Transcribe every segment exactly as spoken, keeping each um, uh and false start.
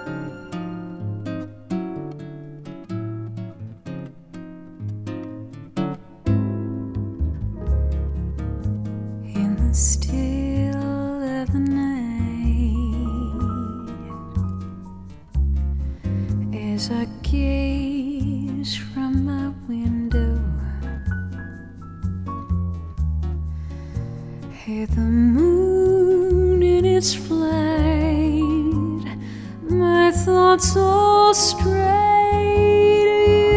In the still of the night, as I gaze from my window at the moon in its flight, my thoughts all stray to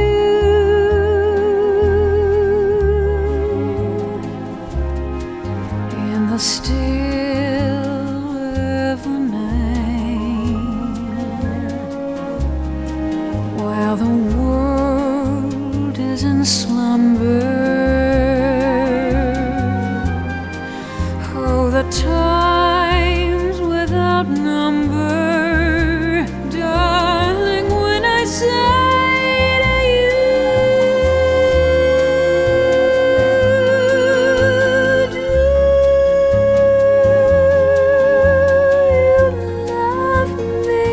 you. In the still of the night, while the world is in slumber, oh, the times without number, darling, when I say to you, do you love me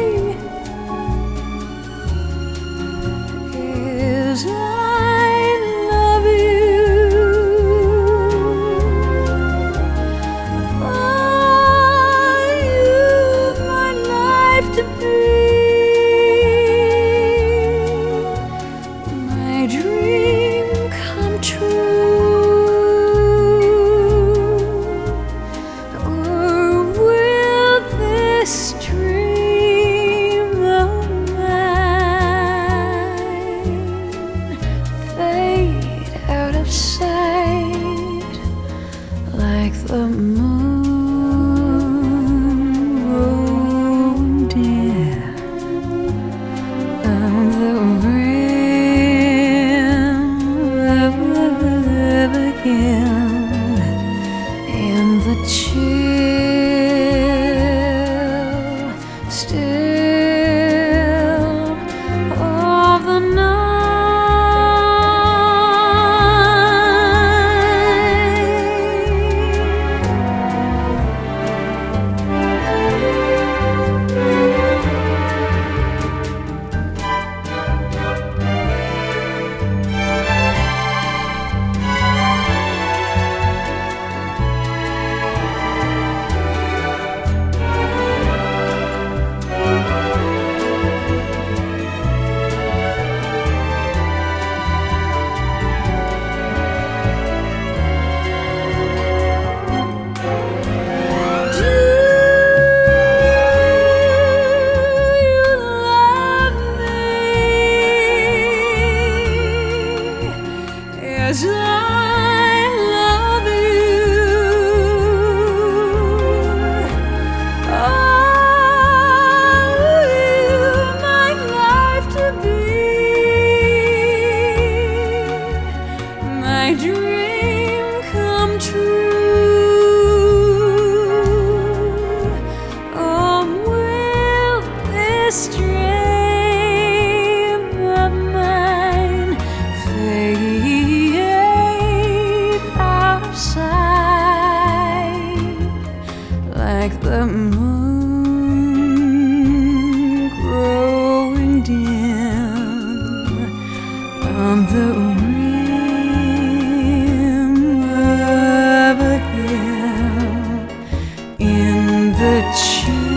as I love you? To be my dream come true, or will this dream of mine fade out of sight like the moon in the chill still of the as I love you. Oh, you, my life to be, my dream come true. Oh, will this dream of mine fade like the moon growing dim on the rim of a hill in the chill